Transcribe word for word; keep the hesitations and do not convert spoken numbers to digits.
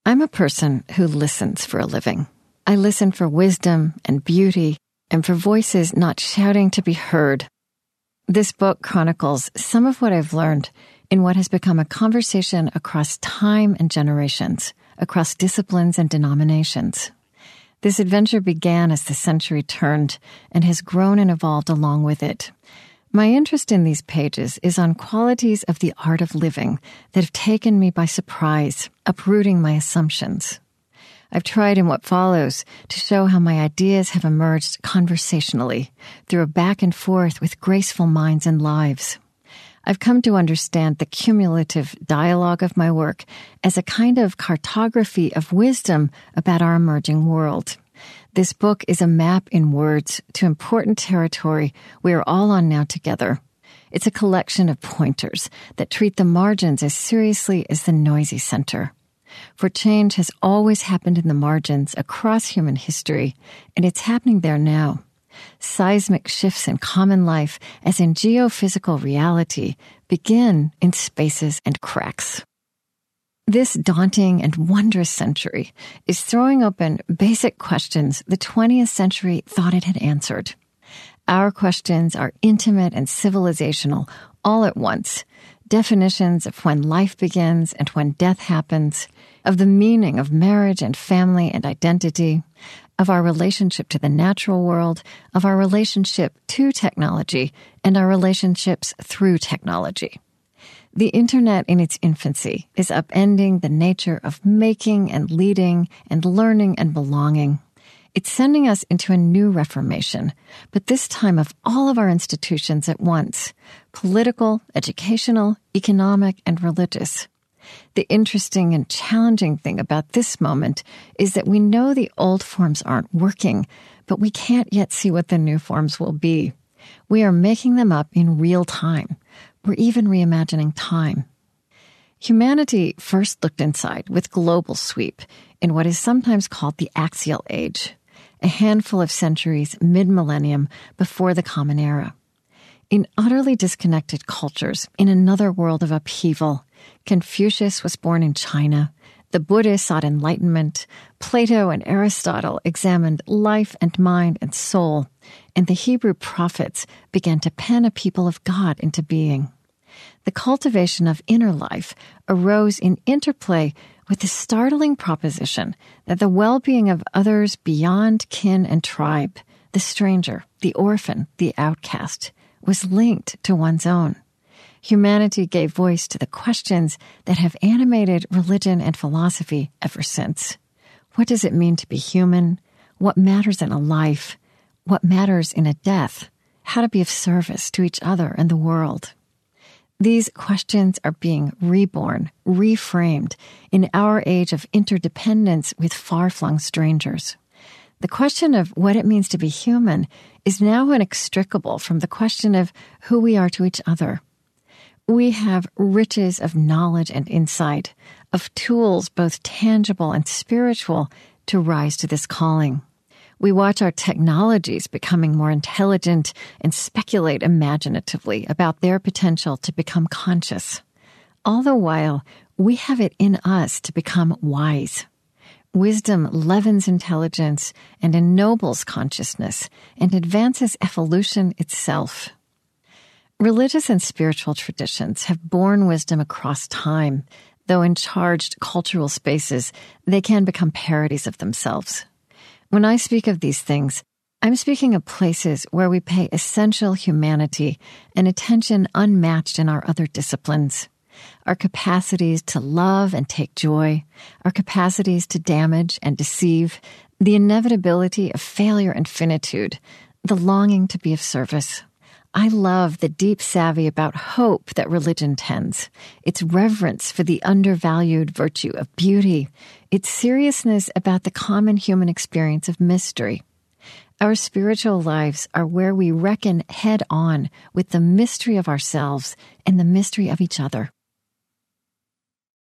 I'm a person who listens for a living. I listen for wisdom and beauty and for voices not shouting to be heard. This book chronicles some of what I've learned in what has become a conversation across time and generations, across disciplines and denominations. This adventure began as the century turned and has grown and evolved along with it. My interest in these pages is on qualities of the art of living that have taken me by surprise, uprooting my assumptions. I've tried in what follows to show how my ideas have emerged conversationally through a back and forth with graceful minds and lives. I've come to understand the cumulative dialogue of my work as a kind of cartography of wisdom about our emerging world. This book is a map in words to important territory we are all on now together. It's a collection of pointers that treat the margins as seriously as the noisy center. For change has always happened in the margins across human history, and it's happening there now. Seismic shifts in common life, as in geophysical reality, begin in spaces and cracks. This daunting and wondrous century is throwing open basic questions the twentieth century thought it had answered. Our questions are intimate and civilizational all at once. Definitions of when life begins and when death happens, of the meaning of marriage and family and identity, of our relationship to the natural world, of our relationship to technology, and our relationships through technology. The internet in its infancy is upending the nature of making and leading and learning and belonging. It's sending us into a new reformation, but this time of all of our institutions at once, political, educational, economic, and religious. The interesting and challenging thing about this moment is that we know the old forms aren't working, but we can't yet see what the new forms will be. We are making them up in real time. We're even reimagining time. Humanity first looked inside with global sweep in what is sometimes called the Axial Age, a handful of centuries mid-millennium before the Common Era. In utterly disconnected cultures, in another world of upheaval, Confucius was born in China, the Buddhists sought enlightenment, Plato and Aristotle examined life and mind and soul, and the Hebrew prophets began to pen a people of God into being. The cultivation of inner life arose in interplay with the startling proposition that the well-being of others beyond kin and tribe, the stranger, the orphan, the outcast, was linked to one's own. Humanity gave voice to the questions that have animated religion and philosophy ever since. What does it mean to be human? What matters in a life? What matters in a death? How to be of service to each other and the world? These questions are being reborn, reframed in our age of interdependence with far-flung strangers. The question of what it means to be human is now inextricable from the question of who we are to each other. We have riches of knowledge and insight, of tools both tangible and spiritual to rise to this calling. We watch our technologies becoming more intelligent and speculate imaginatively about their potential to become conscious. All the while, we have it in us to become wise. Wisdom leavens intelligence and ennobles consciousness and advances evolution itself. Religious and spiritual traditions have borne wisdom across time, though in charged cultural spaces, they can become parodies of themselves. When I speak of these things, I'm speaking of places where we pay essential humanity and attention unmatched in our other disciplines. Our capacities to love and take joy, our capacities to damage and deceive, the inevitability of failure and finitude, the longing to be of service. I love the deep savvy about hope that religion tends, its reverence for the undervalued virtue of beauty, its seriousness about the common human experience of mystery. Our spiritual lives are where we reckon head on with the mystery of ourselves and the mystery of each other.